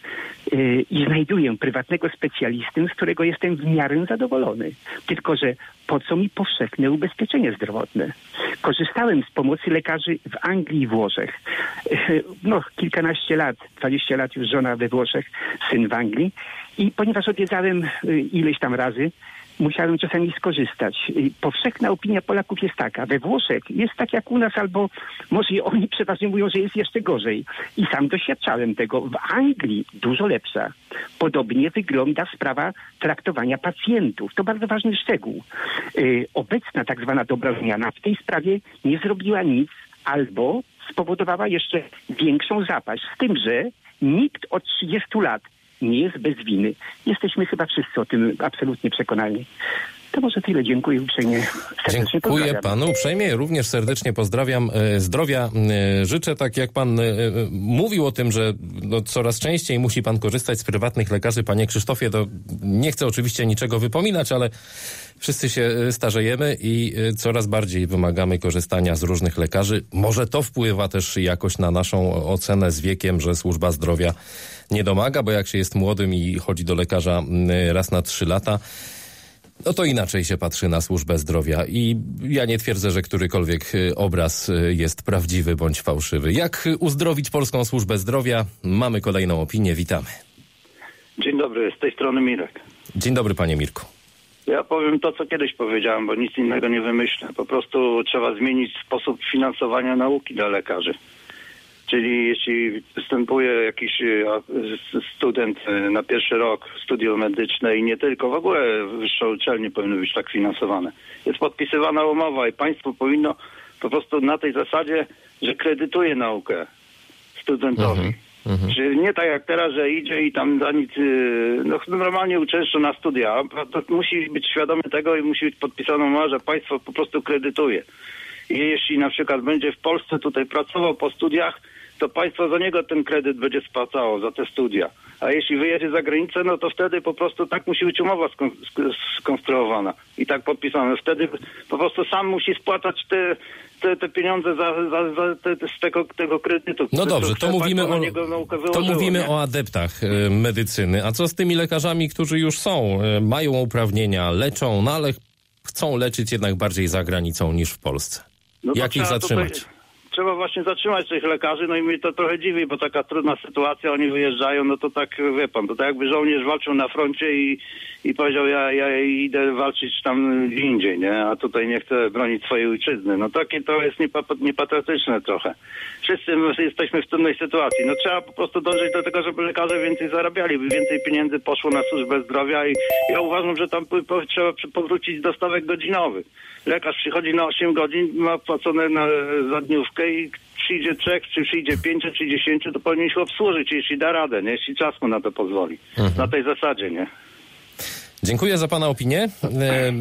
yy, i znajduję prywatnego specjalistę, z którego jestem w miarę zadowolony. Tylko że po co mi powszechne ubezpieczenie zdrowotne? Korzystałem z pomocy lekarzy w Anglii i Włoszech. Yy, no, kilkanaście lat, dwadzieścia lat już żona we Włoszech, syn w Anglii. I ponieważ odwiedzałem yy, ileś tam razy, musiałem czasami skorzystać. Powszechna opinia Polaków jest taka. We Włoszech jest tak jak u nas, albo może oni przeważnie mówią, że jest jeszcze gorzej. I sam doświadczałem tego. W Anglii dużo lepsza. Podobnie wygląda sprawa traktowania pacjentów. To bardzo ważny szczegół. Yy, obecna tak zwana dobra zmiana w tej sprawie nie zrobiła nic albo spowodowała jeszcze większą zapaść. Z tym, że nikt od trzydziestu lat nie jest bez winy. Jesteśmy chyba wszyscy o tym absolutnie przekonani. To może tyle. Dziękuję uprzejmie. Serdecznie Dziękuję pozdrawiam. panu uprzejmie. Również serdecznie pozdrawiam. Zdrowia życzę, tak jak pan mówił o tym, że no coraz częściej musi pan korzystać z prywatnych lekarzy. Panie Krzysztofie, to nie chcę oczywiście niczego wypominać, ale wszyscy się starzejemy i coraz bardziej wymagamy korzystania z różnych lekarzy. Może to wpływa też jakoś na naszą ocenę z wiekiem, że służba zdrowia nie domaga, bo jak się jest młodym i chodzi do lekarza raz na trzy lata, no to inaczej się patrzy na służbę zdrowia i ja nie twierdzę, że którykolwiek obraz jest prawdziwy bądź fałszywy. Jak uzdrowić polską służbę zdrowia? Mamy kolejną opinię. Witamy. Dzień dobry, z tej strony Mirek. Dzień dobry, panie Mirku. Ja powiem to, co kiedyś powiedziałem, bo nic innego nie wymyślę. Po prostu trzeba zmienić sposób finansowania nauki dla lekarzy. Czyli jeśli występuje jakiś student na pierwszy rok studium medyczne i nie tylko, w ogóle wyższe uczelnie powinny być tak finansowane. Jest podpisywana umowa i państwo powinno po prostu na tej zasadzie, że kredytuje naukę studentowi. Mhm. Mhm. Czyli nie tak jak teraz, że idzie i tam za nic, no normalnie uczęszcza na studia. To musi być świadomy tego i musi być podpisana umowa, że państwo po prostu kredytuje. I jeśli na przykład będzie w Polsce tutaj pracował po studiach, to państwo za niego ten kredyt będzie spłacało, za te studia. A jeśli wyjedzie za granicę, no to wtedy po prostu tak musi być umowa skon- skonstruowana i tak podpisana. Wtedy po prostu sam musi spłacać te, te, te pieniądze za, za, za te, z tego, tego kredytu. No dobrze, to mówimy, o, wyłożyło, to mówimy nie? o adeptach y, medycyny. A co z tymi lekarzami, którzy już są, y, mają uprawnienia, leczą, no ale chcą leczyć jednak bardziej za granicą niż w Polsce? No Jak ich zatrzymać? Tutaj... Trzeba właśnie zatrzymać tych lekarzy, no i mnie to trochę dziwi, bo taka trudna sytuacja, oni wyjeżdżają, no to tak, wie pan, to tak jakby żołnierz walczył na froncie i, i powiedział, ja, ja idę walczyć tam gdzie indziej, nie, a tutaj nie chcę bronić swojej ojczyzny. No takie to jest niepa- niepatriotyczne trochę. Wszyscy jesteśmy w trudnej sytuacji. No trzeba po prostu dążyć do tego, żeby lekarze więcej zarabiali, by więcej pieniędzy poszło na służbę zdrowia i ja uważam, że tam po, po, trzeba powrócić do stawek godzinowych. Lekarz przychodzi na osiem godzin, ma płacone na, za dniówkę i przyjdzie trzech, czy przyjdzie pięć, czy dziesięciu, to powinien się obsłużyć, jeśli da radę, nie? Jeśli czas mu na to pozwoli. Mhm. Na tej zasadzie, nie? Dziękuję za pana opinię. E,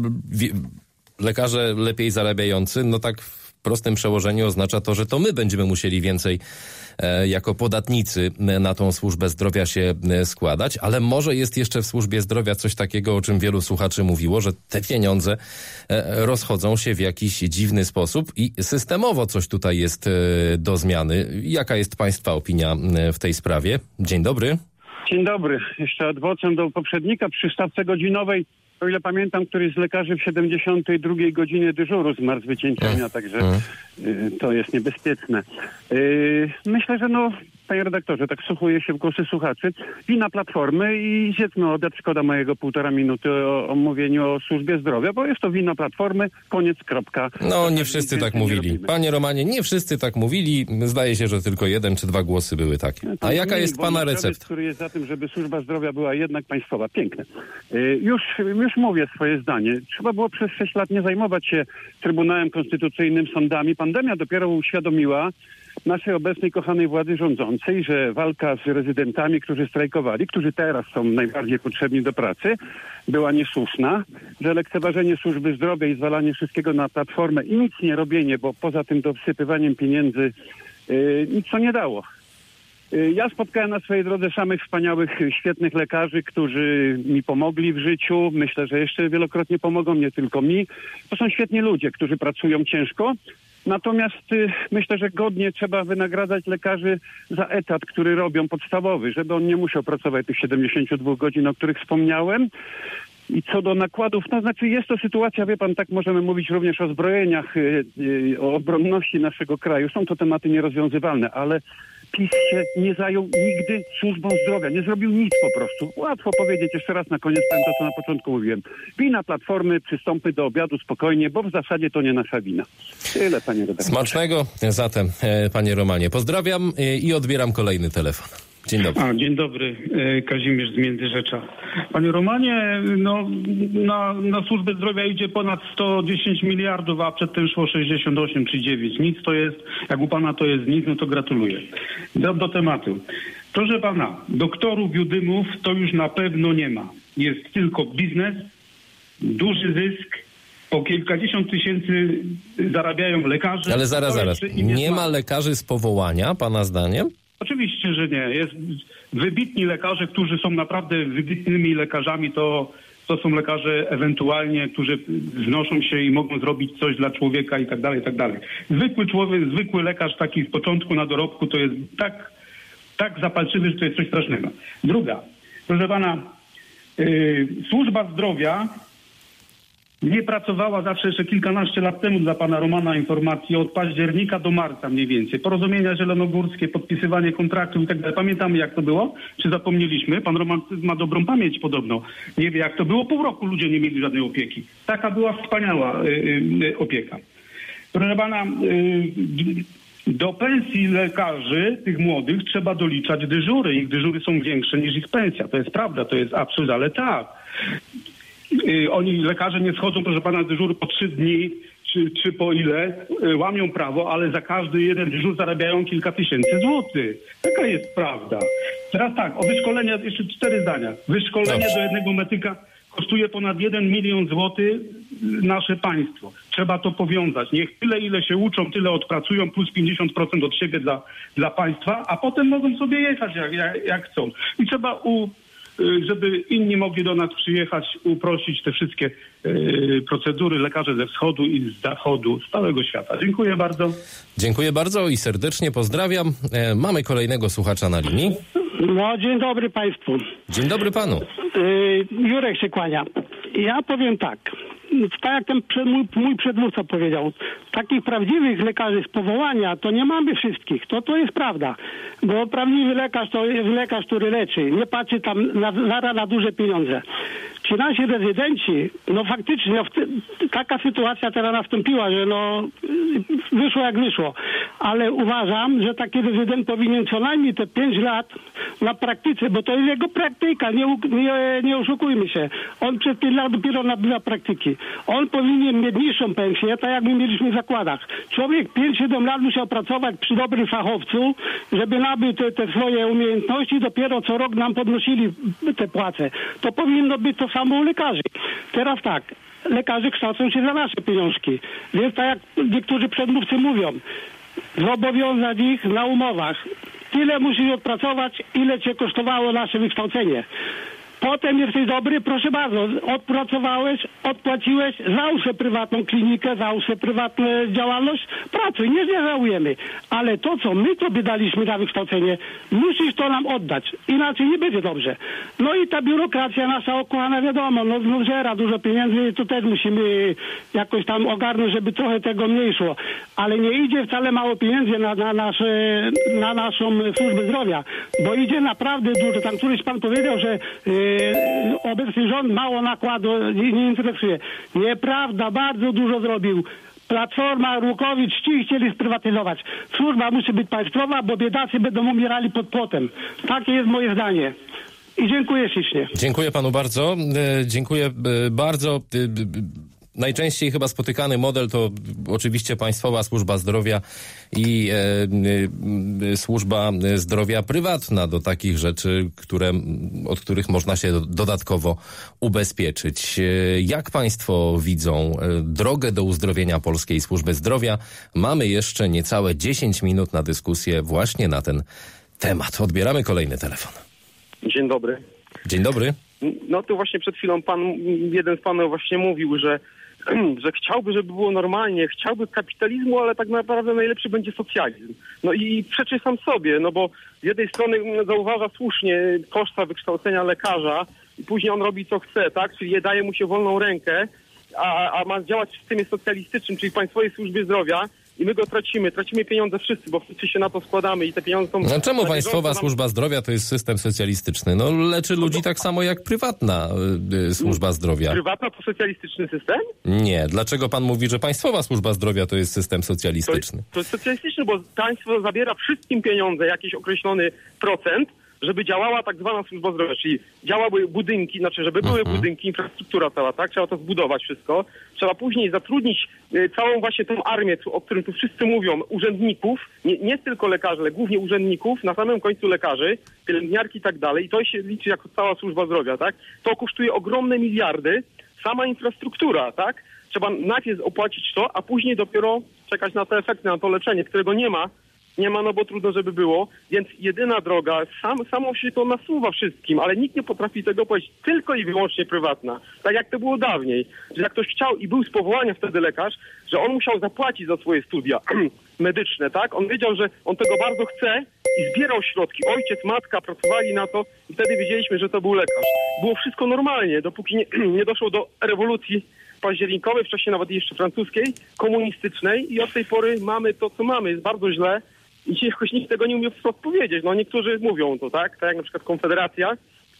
lekarze lepiej zarabiający, no tak w prostym przełożeniu oznacza to, że to my będziemy musieli więcej e, jako podatnicy na tą służbę zdrowia się e, składać, ale może jest jeszcze w służbie zdrowia coś takiego, o czym wielu słuchaczy mówiło, że te pieniądze e, rozchodzą się w jakiś dziwny sposób i systemowo coś tutaj jest e, do zmiany. Jaka jest państwa opinia e, w tej sprawie? Dzień dobry. Dzień dobry. Jeszcze adwocem do poprzednika przy stawce godzinowej, o ile pamiętam, któryś z lekarzy w siedemdziesiątej drugiej godzinie dyżuru zmarł z wycięciami, także y, to jest niebezpieczne. Y, myślę, że no, panie redaktorze, tak wsłuchuję się w głosy słuchaczy. Wina Platformy i zjedzmy odet, szkoda mojego półtora minuty o, o mówieniu o służbie zdrowia, bo jest to wina Platformy, koniec, kropka. No nie wszyscy tak mówili. Panie Romanie, nie wszyscy tak mówili. Zdaje się, że tylko jeden czy dwa głosy były takie. A jaka jest pana recepta? Który jest za tym, żeby służba zdrowia była jednak państwowa. Piękne. Y, już, już mówię swoje zdanie. Trzeba było przez sześć lat nie zajmować się Trybunałem Konstytucyjnym, sądami. Pandemia dopiero uświadomiła naszej obecnej kochanej władzy rządzącej, że walka z rezydentami, którzy strajkowali, którzy teraz są najbardziej potrzebni do pracy, była niesłuszna, że lekceważenie służby zdrowia i zwalanie wszystkiego na Platformę i nic nie robienie, bo poza tym dosypywaniem pieniędzy yy, nic to nie dało. Ja spotkałem na swojej drodze samych wspaniałych, świetnych lekarzy, którzy mi pomogli w życiu. Myślę, że jeszcze wielokrotnie pomogą, nie tylko mi. To są świetni ludzie, którzy pracują ciężko Natomiast y, myślę, że godnie trzeba wynagradzać lekarzy za etat, który robią podstawowy, żeby on nie musiał pracować tych siedemdziesiąt dwa godzin, o których wspomniałem. I co do nakładów, to znaczy jest to sytuacja, wie pan, tak możemy mówić również o zbrojeniach, y, y, o obronności naszego kraju. Są to tematy nierozwiązywalne, ale PiS się nie zajął nigdy służbą zdrowia. Nie zrobił nic po prostu. Łatwo powiedzieć, jeszcze raz na koniec powiem to, co na początku mówiłem. Wina Platformy, przystąpmy do obiadu spokojnie, bo w zasadzie to nie nasza wina. Tyle, panie redaktorze. Smacznego zatem, panie Romanie. Pozdrawiam i odbieram kolejny telefon. Dzień dobry. A, dzień dobry, Kazimierz z Międzyrzecza. Panie Romanie, no, na, na służbę zdrowia idzie ponad sto dziesięć miliardów, a przedtem szło sześćdziesiąt osiem czy dziewięć. Nic to jest, jak u pana to jest nic, no to gratuluję. Do, do tematu. Proszę pana, doktorów Judymów to już na pewno nie ma. Jest tylko biznes, duży zysk, po kilkadziesiąt tysięcy zarabiają lekarze. Ale zaraz, zaraz. Nie ma lekarzy z powołania, pana zdaniem? Oczywiście, że nie. Jest wybitni lekarze, którzy są naprawdę wybitnymi lekarzami, to, to są lekarze ewentualnie, którzy wznoszą się i mogą zrobić coś dla człowieka i tak dalej, i tak dalej. Zwykły człowiek, zwykły lekarz taki z początku na dorobku to jest tak, tak zapalczywy, że to jest coś strasznego. Druga, proszę pana, yy, służba zdrowia nie pracowała zawsze jeszcze kilkanaście lat temu dla pana Romana informacji od października do marca mniej więcej. Porozumienia zielonogórskie, podpisywanie kontraktów i tak dalej. Pamiętamy jak to było? Czy zapomnieliśmy? Pan Roman ma dobrą pamięć podobno. Nie wie jak to było. Pół roku ludzie nie mieli żadnej opieki. Taka była wspaniała y, y, opieka. Proszę pana, y, do pensji lekarzy, tych młodych, trzeba doliczać dyżury. Ich dyżury są większe niż ich pensja. To jest prawda, to jest absurd, ale tak. Oni, lekarze nie schodzą, proszę pana, dyżur po trzy dni, czy, czy po ile, łamią prawo, ale za każdy jeden dyżur zarabiają kilka tysięcy złotych. Taka jest prawda. Teraz tak, o wyszkolenia, jeszcze cztery zdania. Wyszkolenie Dobrze. do jednego medyka kosztuje ponad jeden milion złotych nasze państwo. Trzeba to powiązać. Niech tyle, ile się uczą, tyle odpracują, plus pięćdziesiąt procent od siebie dla, dla państwa, a potem mogą sobie jechać jak, jak, jak chcą. I trzeba u... żeby inni mogli do nas przyjechać, uprościć te wszystkie y, procedury, lekarze ze wschodu i z zachodu, z całego świata. Dziękuję bardzo. Dziękuję bardzo i serdecznie pozdrawiam. E, mamy kolejnego słuchacza na linii. No, dzień dobry państwu. Dzień dobry panu. Y, Jurek się kłania. Ja powiem tak. Tak jak ten przed, mój, mój przedmówca powiedział, takich prawdziwych lekarzy z powołania to nie mamy wszystkich. To to jest prawda. Bo prawdziwy lekarz to jest lekarz, który leczy. Nie patrzy tam na, na, na duże pieniądze. Ci nasi rezydenci, no faktycznie no, taka sytuacja teraz nastąpiła, że no wyszło jak wyszło. Ale uważam, że taki rezydent powinien co najmniej te pięć lat na praktyce, bo to jest jego praktyka, nie, nie, nie oszukujmy się. On przez pięć lat dopiero nabywa praktyki. On powinien mieć niższą pensję, tak jak my mieliśmy w zakładach. Człowiek pięć siedem lat musiał pracować przy dobrym fachowcu, żeby nabył te, te swoje umiejętności, dopiero co rok nam podnosili te płace. To powinno być to samo u lekarzy. Teraz tak, lekarze kształcą się za nasze pieniążki. Więc tak jak niektórzy przedmówcy mówią, zobowiązać ich na umowach. Tyle musisz odpracować, ile cię kosztowało nasze wykształcenie. Potem jesteś dobry, proszę bardzo, odpracowałeś, odpłaciłeś, załóż sobie prywatną klinikę, załóż sobie prywatną działalność, pracuj, nie, nie żałujemy. Ale to, co my tobie daliśmy na wykształcenie, musisz to nam oddać, inaczej nie będzie dobrze. No i ta biurokracja nasza okochana, wiadomo, no, no żera dużo pieniędzy, to też musimy jakoś tam ogarnąć, żeby trochę tego mniej szło. Ale nie idzie wcale mało pieniędzy na, na, nasze, na naszą służbę zdrowia, bo idzie naprawdę dużo. Tam któryś pan powiedział, że yy, obecny rząd mało nakładu, nie, nie interesuje. Nieprawda, bardzo dużo zrobił. Platforma, Rukowicz, ci chcieli sprywatyzować. Służba musi być państwowa, bo biedacy będą umierali pod płotem. Takie jest moje zdanie. I dziękuję ślicznie. Dziękuję panu bardzo. E, dziękuję e, bardzo. E, Najczęściej chyba spotykany model to oczywiście Państwowa Służba Zdrowia i e, e, Służba Zdrowia prywatna do takich rzeczy, które, od których można się dodatkowo ubezpieczyć. E, jak Państwo widzą e, drogę do uzdrowienia polskiej służby zdrowia? Mamy jeszcze niecałe dziesięć minut na dyskusję właśnie na ten temat. Odbieramy kolejny telefon. Dzień dobry. Dzień dobry. No to właśnie przed chwilą pan, jeden z panów właśnie mówił, że że chciałby, żeby było normalnie, chciałby kapitalizmu, ale tak naprawdę najlepszy będzie socjalizm. No i przeczy sam sobie, no bo z jednej strony zauważa słusznie koszta wykształcenia lekarza i później on robi co chce, tak? Czyli daje mu się wolną rękę, a, a ma działać w systemie socjalistycznym, czyli w Państwowej Służbie Zdrowia i my go tracimy. Tracimy pieniądze wszyscy, bo wszyscy się na to składamy i te pieniądze są... No czemu Państwowa nam... Służba Zdrowia to jest system socjalistyczny? No leczy ludzi tak samo jak prywatna y, Służba Zdrowia. Prywatna to socjalistyczny system? Nie. Dlaczego pan mówi, że Państwowa Służba Zdrowia to jest system socjalistyczny? To jest, to jest socjalistyczny, bo państwo zabiera wszystkim pieniądze, jakiś określony procent, żeby działała tak zwana służba zdrowia, czyli działały budynki, znaczy żeby były mhm. budynki, infrastruktura cała, tak? Trzeba to zbudować wszystko. Trzeba później zatrudnić y, całą właśnie tą armię, o którym tu wszyscy mówią, urzędników, nie, nie tylko lekarzy, ale głównie urzędników, na samym końcu lekarzy, pielęgniarki i tak dalej. I to się liczy jako cała służba zdrowia, tak? To kosztuje ogromne miliardy, sama infrastruktura, tak? Trzeba najpierw opłacić to, a później dopiero czekać na te efekty, na to leczenie, którego nie ma. Nie ma, no bo trudno, żeby było, więc jedyna droga, sam, samo się to nasuwa wszystkim, ale nikt nie potrafi tego powiedzieć, tylko i wyłącznie prywatna. Tak jak to było dawniej, że jak ktoś chciał i był z powołania wtedy lekarz, że on musiał zapłacić za swoje studia medyczne, tak? On wiedział, że on tego bardzo chce i zbierał środki. Ojciec, matka pracowali na to i wtedy wiedzieliśmy, że to był lekarz. Było wszystko normalnie, dopóki nie, nie doszło do rewolucji październikowej, wcześniej nawet jeszcze francuskiej, komunistycznej i od tej pory mamy to, co mamy. Jest bardzo źle. I jakoś nikt tego nie umie wprost powiedzieć. No niektórzy mówią to, tak? Tak jak na przykład Konfederacja.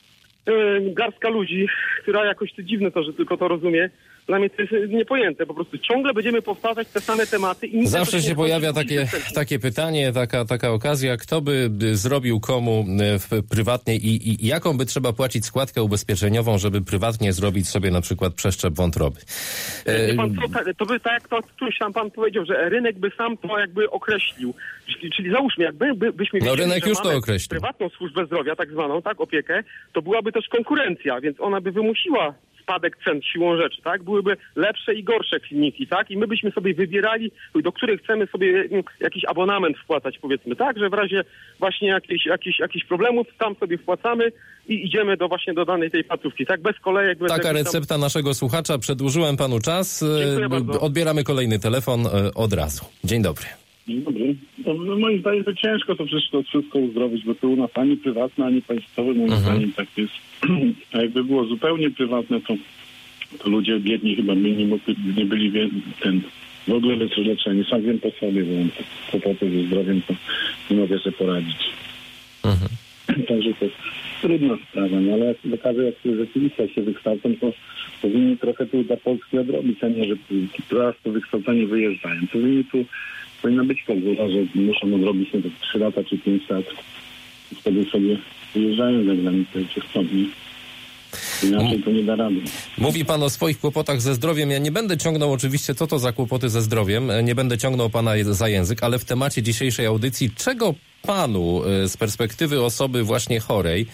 Yy, garstka ludzi, która jakoś to dziwne to, że tylko to rozumie. Dla mnie to jest niepojęte. Po prostu ciągle będziemy powtarzać te same tematy. I zawsze się pojawia takie, takie pytanie, taka, taka okazja, kto by zrobił komu w prywatnie i, i jaką by trzeba płacić składkę ubezpieczeniową, żeby prywatnie zrobić sobie na przykład przeszczep wątroby. E... Pan, to, to by tak jak to któryś tam pan powiedział, że rynek by sam to jakby określił. Czyli, czyli załóżmy, jakby by, byśmy no, wiedzieli, rynek że już mamy to określił. prywatną służbę zdrowia, tak zwaną, tak, opiekę, to byłaby też konkurencja, więc ona by wymusiła spadek cen siłą rzeczy, tak? Byłyby lepsze i gorsze kliniki, tak? I my byśmy sobie wybierali, do których chcemy sobie jakiś abonament wpłacać, powiedzmy, tak? Że w razie właśnie jakichś jakich, jakich problemów tam sobie wpłacamy i idziemy do właśnie do danej tej placówki, tak? Bez kolejek. Bez Taka tam... recepta naszego słuchacza. Przedłużyłem panu czas. Odbieramy kolejny telefon od razu. Dzień dobry. Dzień dobry. No, no, moim zdaniem to ciężko to wszystko, wszystko uzdrowić, bo to u nas ani prywatne, ani państwowe, moim mhm. zdaniem tak jest. A jakby było zupełnie prywatne, to, to ludzie biedni chyba by nie, nie byli ten, w ogóle leczeni. Sam wiem po sobie, bo mam kłopoty ze zdrowiem, to nie mogę sobie poradzić. Mhm. Także to jest trudna sprawa, no ale jak lekarze, jak rzeczywiście się wykształcą, to powinni trochę tu dla Polski odrobić, a nie, że raz po wykształceniu wyjeżdżają. Powinni tu Powinna być klauzula, że muszą odrobić nie to trzy lata czy pięć lat. Wtedy sobie wyjeżdżają za granicę, czy chcą. Inaczej to nie da rady. Mówi pan o swoich kłopotach ze zdrowiem. Ja nie będę ciągnął oczywiście, co to za kłopoty ze zdrowiem. Nie będę ciągnął pana za język, ale w temacie dzisiejszej audycji, czego panu z perspektywy osoby właśnie chorej,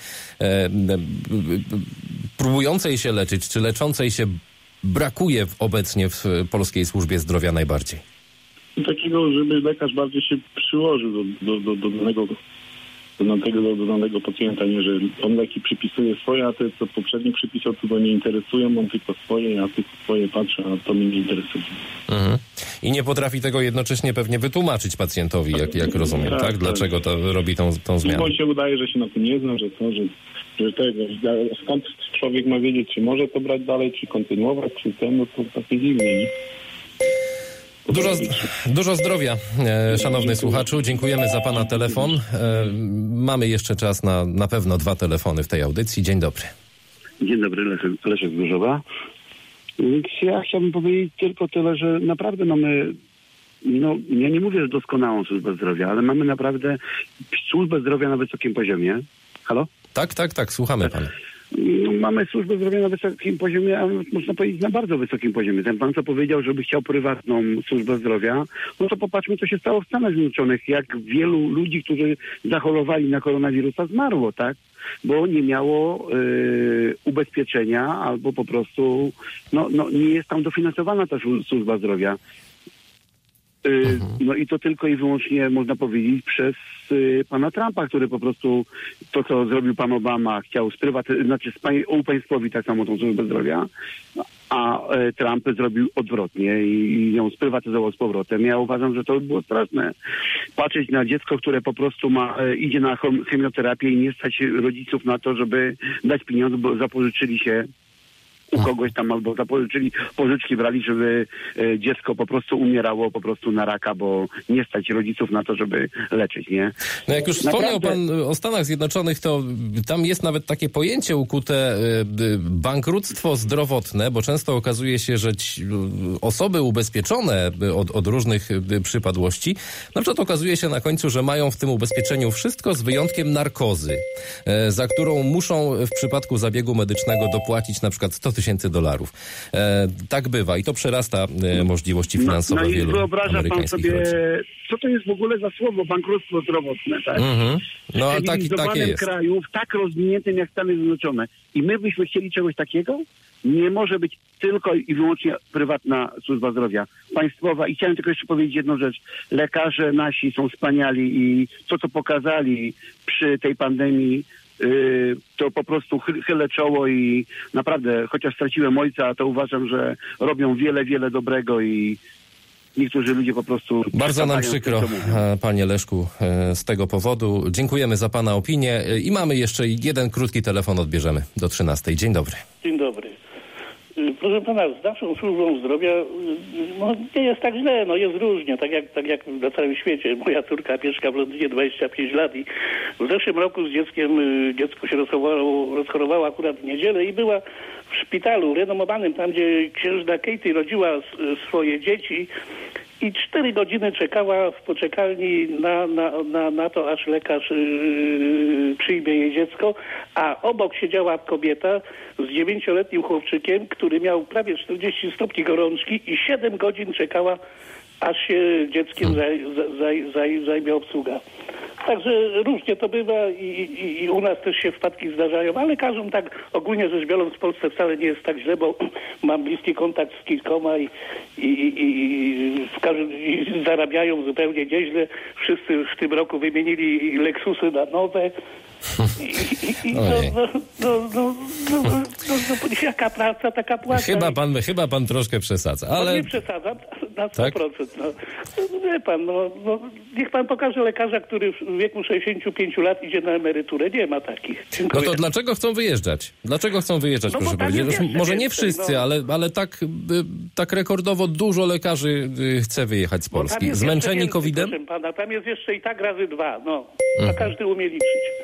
próbującej się leczyć, czy leczącej się, brakuje obecnie w polskiej służbie zdrowia najbardziej? Takiego, żeby lekarz bardziej się przyłożył do, do, do, do danego do tego do, do danego pacjenta, nie, że on leki przypisuje swoje, a te, co poprzednio przypisał, to go nie interesują, on tylko swoje, ja tylko swoje patrzę, a to mnie nie interesuje. Mhm. I nie potrafi tego jednocześnie pewnie wytłumaczyć pacjentowi, jak, jak rozumiem, tak? tak? Dlaczego to robi tą, tą zmianę? On się udaje, że się na tym nie zna, że to, że, że tego, skąd człowiek ma wiedzieć, czy może to brać dalej, czy kontynuować, czy ten, no to takie dziwne, nie? Dużo, dużo zdrowia, e, szanowny słuchaczu. Dziękujemy za pana telefon. E, mamy jeszcze czas na na pewno dwa telefony w tej audycji. Dzień dobry. Dzień dobry, Leszek, Leszek z Gorzowa. Więc ja chciałbym powiedzieć tylko tyle, że naprawdę mamy, no ja nie mówię, że doskonałą służbę zdrowia, ale mamy naprawdę służbę zdrowia na wysokim poziomie. Halo? Tak, tak, tak, słuchamy pana. No, mamy służbę zdrowia na wysokim poziomie, a można powiedzieć na bardzo wysokim poziomie. Ten pan, co powiedział, żeby chciał prywatną służbę zdrowia, no to popatrzmy, co się stało w Stanach Zjednoczonych. Jak wielu ludzi, którzy zachorowali na koronawirusa, zmarło, tak? Bo nie miało y, ubezpieczenia albo po prostu no, no, nie jest tam dofinansowana ta służba zdrowia. Mhm. No i to tylko i wyłącznie można powiedzieć przez y, pana Trumpa, który po prostu to, co zrobił pan Obama, chciał sprywatyzować, znaczy upaństwowić tak samo tą służbę zdrowia, no, a e, Trump zrobił odwrotnie i, i ją sprywatyzował z powrotem. Ja uważam, że to by było straszne. Patrzeć na dziecko, które po prostu ma, e, idzie na chemioterapię i nie stać rodziców na to, żeby dać pieniądze, bo zapożyczyli się u kogoś tam albo zapożyczyli, pożyczki brali, żeby e, dziecko po prostu umierało po prostu na raka, bo nie stać rodziców na to, żeby leczyć, nie? No jak już wspomniał Naprawdę... pan o Stanach Zjednoczonych, to tam jest nawet takie pojęcie ukute e, bankructwo zdrowotne, bo często okazuje się, że ci, osoby ubezpieczone od, od różnych przypadłości, na przykład okazuje się na końcu, że mają w tym ubezpieczeniu wszystko z wyjątkiem narkozy, e, za którą muszą w przypadku zabiegu medycznego dopłacić na przykład sto tysięcy dolarów. E, tak bywa i to przerasta e, możliwości finansowe no, no wielu wyobraża pan sobie, rodzin. co to jest w ogóle za słowo bankructwo zdrowotne, tak? Mm-hmm. No, w tak, takie jest. kraju, w tak rozwiniętym jak Stany Zjednoczone. I my byśmy chcieli czegoś takiego? Nie może być tylko i wyłącznie prywatna służba zdrowia, państwowa. I chciałem tylko jeszcze powiedzieć jedną rzecz. Lekarze nasi są wspaniali i to, co pokazali przy tej pandemii, Yy, to po prostu chy- chylę czoło i naprawdę, chociaż straciłem ojca, to uważam, że robią wiele, wiele dobrego i niektórzy ludzie po prostu... Bardzo nam przykro, panie Leszku, z tego powodu. Dziękujemy za pana opinię i mamy jeszcze jeden krótki telefon, odbierzemy do trzynastej. Dzień dobry. Dzień dobry. Proszę pana, z naszą służbą zdrowia no, nie jest tak źle, no jest różnie, tak jak, tak jak na całym świecie. Moja córka mieszka w Londynie dwadzieścia pięć lat i w zeszłym roku z dzieckiem, dziecko się rozchorowało, rozchorowało akurat w niedzielę i była w szpitalu renomowanym, tam gdzie księżna Katie rodziła swoje dzieci. I cztery godziny czekała w poczekalni na, na, na, na to, aż lekarz yy, przyjmie jej dziecko, a obok siedziała kobieta z dziewięcioletnim chłopczykiem, który miał prawie czterdzieści stopni gorączki i siedem godzin czekała, aż się dzieckiem zaj, zaj, zaj, zajmie obsługa. Także różnie to bywa i, i, i u nas też się wpadki zdarzają, ale lekarzom tak ogólnie rzecz biorąc w Polsce wcale nie jest tak źle, bo mam bliski kontakt z kilkoma i, i, i, i, w każdym, i zarabiają zupełnie nieźle. Wszyscy w tym roku wymienili Lexusy na nowe. I, i, i no, no, no, no, no, no, no, jaka praca, taka płaca. Chyba pan, chyba pan troszkę przesadza, ale... No nie przesadzam, na sto procent. Tak? No, no, wie pan, no, no, niech pan pokaże lekarza, który w wieku sześćdziesięciu pięciu lat idzie na emeryturę. Nie ma takich. Dziękuję. No to dlaczego chcą wyjeżdżać? Dlaczego chcą wyjeżdżać, no, proszę powiedzieć? Jeszcze, może nie wszyscy, no. ale, ale tak, tak rekordowo dużo lekarzy chce wyjechać z Polski. Zmęczeni kowidem? Proszę pana, tam jest jeszcze i tak razy dwa. No, a mhm. każdy umie liczyć.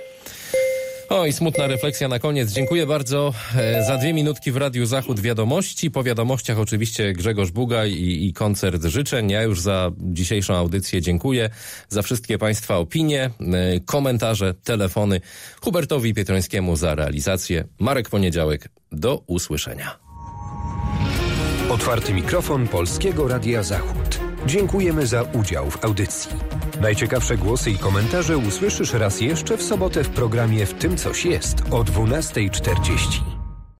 O i smutna refleksja na koniec. Dziękuję bardzo. Za dwie minutki w Radiu Zachód wiadomości. Po wiadomościach oczywiście Grzegorz Bugaj i, i koncert życzeń. Ja już za dzisiejszą audycję dziękuję. Za wszystkie państwa opinie, komentarze, telefony. Hubertowi Pietrońskiemu za realizację. Marek Poniedziałek. Do usłyszenia. Otwarty mikrofon Polskiego Radia Zachód. Dziękujemy za udział w audycji. Najciekawsze głosy i komentarze usłyszysz raz jeszcze w sobotę w programie W tym coś jest o dwunasta czterdzieści.